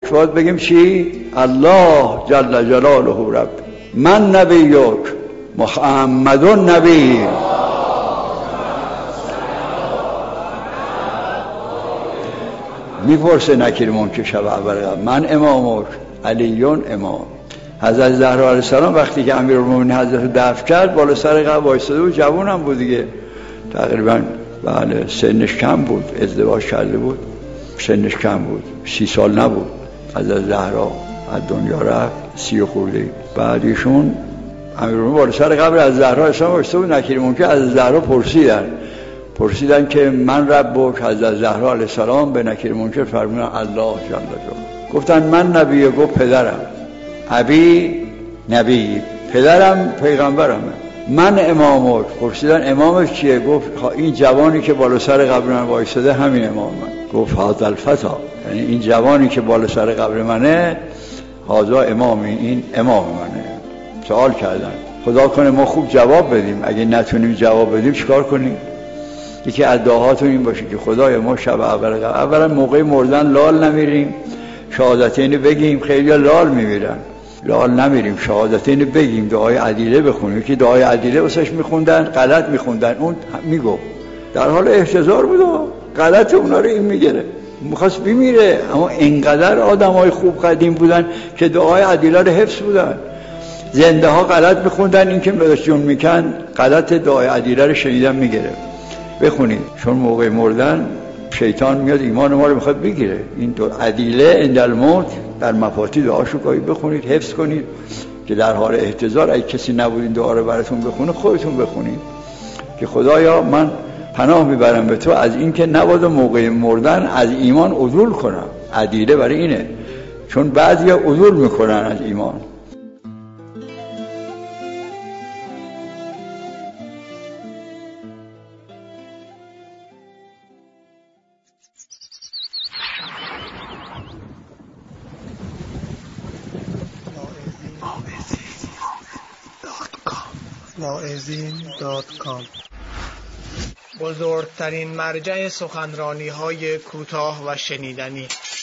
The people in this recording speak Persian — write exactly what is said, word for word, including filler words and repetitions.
باید بگیم چی؟ الله جل جلاله رب من نبیک محمد نبی. میپرسه نکیر منکر شب اول قبل من امامک علیون امام. حضرت زهرا علیه السلام وقتی که امیرالمومنین حضرت رو دفن کرد بالا سر قبر وایساده بود، جوان هم بود دیگه، تقریبا بله سنش کم بود، ازدواج کرده بود، سنش کم بود، سی سال نبود. حضرت زهرا از دنیا رفت سی و خورده. بعد ایشون امیرالمومنین بالا سر قبر از زهرا اسلام وایساده بود، نکیر منکر از زهرا پرسیدن پرسیدن که من ربک. حضرت زهرا علیه السلام به نکیر منکر فرمودن الله جل جلاله. گفتن من نبیه، گفت پدرم. ابی نبی، پدرم پیغمبرمه. من امامک. پرسیدن امامش کیه؟ گفت این جوانی که بالا سر قبر من وایساده همین امام من. گفت هذا الفتا، یعنی این جوانی که بالا سر قبر منه هذا امامی، این امام منه. سوال کردن، خدا کنه ما خوب جواب بدیم، اگه نتونیم جواب بدیم چیکار کنیم؟ یکی از دعاهاتون این باشه که خدایا ما شب اول قبر اولا موقع مردن لال نمیریم، شهادتین بگیم. خیلی لال میمیرن، لال نمیریم، شهادتین بگیم، دعای عدیله بخونیم. که دعای عدیله واسش میخوندن، غلط میخوندن، اون میگو در حال احتضار بود، غلط اونا رو این میگیره، میخواست بمیره. اما اینقدر آدمای خوب قدیم بودن که دعای عدیله رو حفظ بودن. زنده ها غلط میخوندن، این که جون میکن غلط دعای عدیله رو شنیدن میگیره. بخونید، چون موقع مردن شیطان میاد ایمان ما رو میخواد بگیره. این دو عدیله عند الموت در مفاتی دعاشو گاهی بخونید، حفظ کنید که در حال احتضار اگه کسی نبود این دعا رو براتون بخونه خودتون بخونید که خدایا من پناه میبرم به تو از این که نباید موقع مردن از ایمان عدول کنم. عدیله برای اینه، چون بعضی عدول میکنن از ایمان. واعظین دات کام بزرگترین مرجع سخنرانی های کوتاه و شنیدنی.